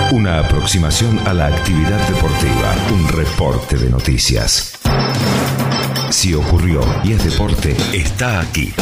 Una aproximación a la actividad deportiva. Un reporte de noticias. Si ocurrió y es deporte, está aquí.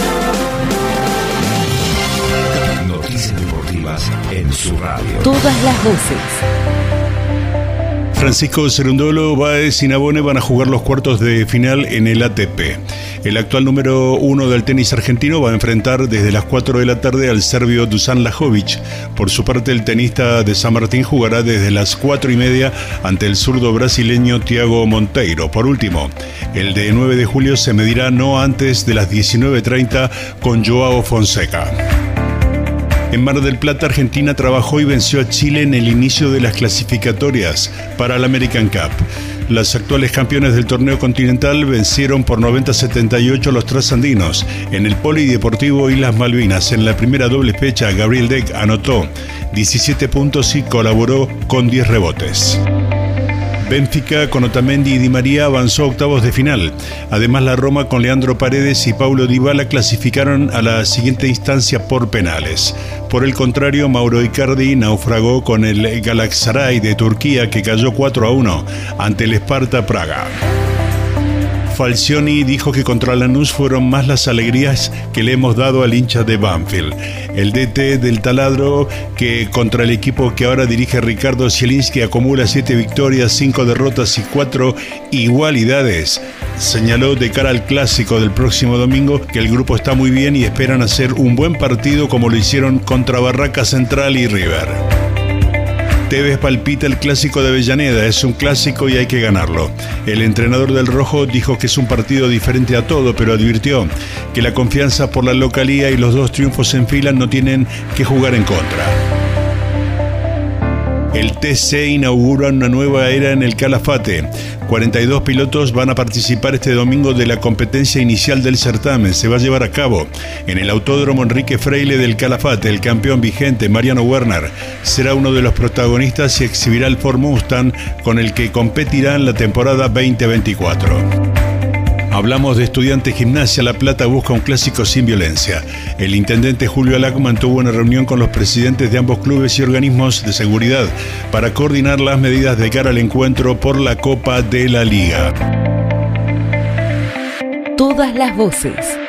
Noticias deportivas en su radio. Todas las voces. Francisco Cerundolo, Báez y Nabone van a jugar los cuartos de final en el ATP. El actual número 1 del tenis argentino va a enfrentar desde las 4 de la tarde al serbio Dusan Lajovic. Por su parte, el tenista de San Martín jugará desde las 4:30 ante el zurdo brasileño Thiago Monteiro. Por último, el de 9 de julio se medirá no antes de las 19:30 con Joao Fonseca. En Mar del Plata, Argentina trabajó y venció a Chile en el inicio de las clasificatorias para el American Cup. Las actuales campeones del torneo continental vencieron por 90-78 a los trasandinos. En el Polideportivo Islas Malvinas, en la primera doble fecha, Gabriel Deck anotó 17 puntos y colaboró con 10 rebotes. Benfica con Otamendi y Di María avanzó a octavos de final. Además, la Roma con Leandro Paredes y Paulo Dybala clasificaron a la siguiente instancia por penales. Por el contrario, Mauro Icardi naufragó con el Galatasaray de Turquía, que cayó 4-1 ante el Sparta Praga. Falcioni dijo que contra Lanús fueron más las alegrías que le hemos dado al hincha de Banfield. El DT del taladro, que contra el equipo que ahora dirige Ricardo Zielinski acumula 7 victorias, 5 derrotas y 4 igualidades, señaló de cara al clásico del próximo domingo que el grupo está muy bien y esperan hacer un buen partido como lo hicieron contra Barraca Central y River. Tevez palpita el clásico de Avellaneda, es un clásico y hay que ganarlo. El entrenador del Rojo dijo que es un partido diferente a todo, pero advirtió que la confianza por la localía y los 2 triunfos en fila no tienen que jugar en contra. El TC inaugura una nueva era en el Calafate. 42 pilotos van a participar este domingo de la competencia inicial del certamen. Se va a llevar a cabo en el Autódromo Enrique Freile del Calafate. El campeón vigente, Mariano Werner, será uno de los protagonistas y exhibirá el Ford Mustang con el que competirá en la temporada 2024. Hablamos de Estudiantes Gimnasia. La Plata busca un clásico sin violencia. El intendente Julio Alacman tuvo una reunión con los presidentes de ambos clubes y organismos de seguridad para coordinar las medidas de cara al encuentro por la Copa de la Liga. Todas las voces.